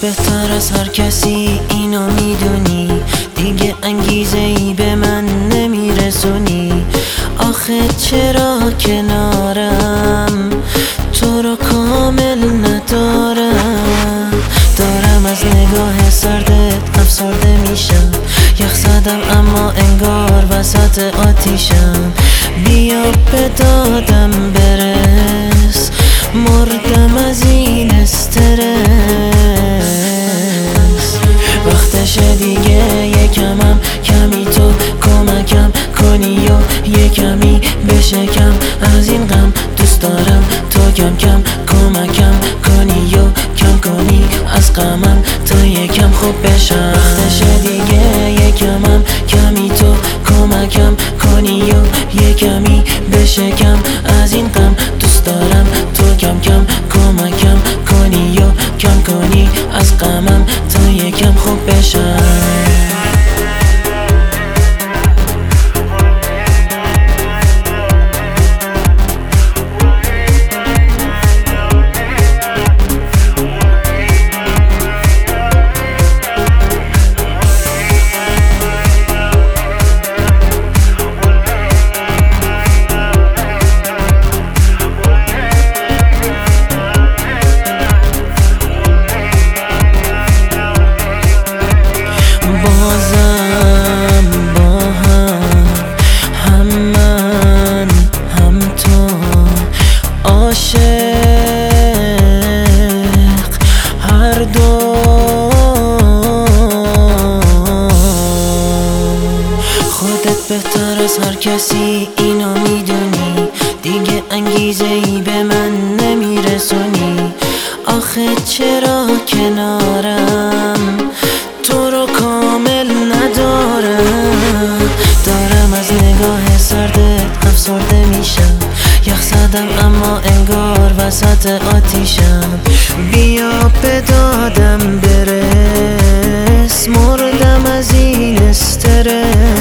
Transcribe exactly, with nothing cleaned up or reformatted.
بهتر از هر کسی اینو میدونی، دیگه انگیزه ای به من نمیرسونی. آخه چرا کنارم تو رو کامل ندارم؟ دارم از نگاه سردت افسرده میشم، یخ زدم اما انگار وسط آتیشم. بیا به دادم برس، مردم از این استرس. وقتشه دیگه یکمم کمی تو کمکم کنی و یکمی بشکم از این غم. دوست دارم تو کم کم کمکم کنی و کم کنی از غمم تا یکم خوب بشم. وقتشه دیگه یکمم کمی تو کمکم کنی و یکمی بشکم از این غم. دوست دارم تو کم کم کمکم کنی و کم کنی از غمم تا یکم خوب بشم. بازم با هم هم من هم تو عاشق هر دو. خودت بهتر از هر کسی اینو میدونی، دیگه انگیزه ای به من نمیرسونی. آخه چرا کنارم تو رو کامل ندارم؟ دارم از نگاه سردت افسرده میشم، یخ زدم اما انگار وسط آتیشم. بیا به دادم برس، مردم از این استرس.